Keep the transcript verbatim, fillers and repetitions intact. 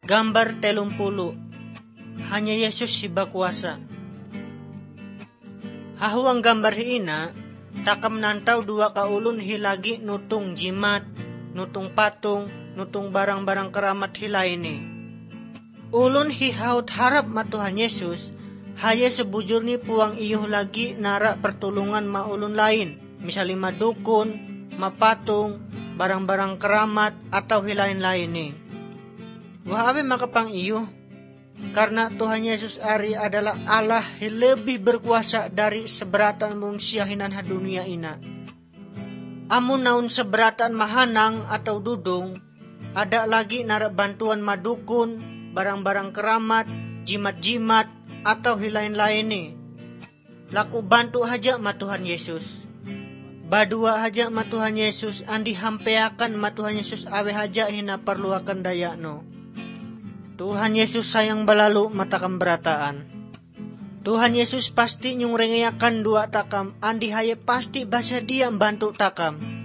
Gambar telung puluh. Hanya Yesus siba kuasa. Hahuang gambar hiina, takam nantau dua kaulun hilagi nutung jimat, nutung patung, nutung barang-barang keramat hilaini. Ulun hihaut harap ma Tuhan Yesus, hanya sebujurni puang iyuh lagi nara pertulungan ma ulun lain, misalnya ma dukun, ma patung, barang-barang keramat atau hilain-lain ni. Wah abe makapang iyo, karena Tuhan Yesus ari adalah Allah yang lebih berkuasa dari seberatan mungsiahinan ha dunia ina. Amun naun seberatan mahanang atau dudung, ada lagi narak bantuan madukun, barang-barang keramat, jimat-jimat atau hilain-lain ni. Laku bantu haja ma Tuhan Yesus. Badua haja ma Tuhan Yesus, andi hampeakan ma Tuhan Yesus awe haja hina perlu akan daya no. Tuhan Yesus sayang balalu matakam berataan. Tuhan Yesus pasti nyung rengeyakan dua takam, andi haye pasti basa dia bantu takam.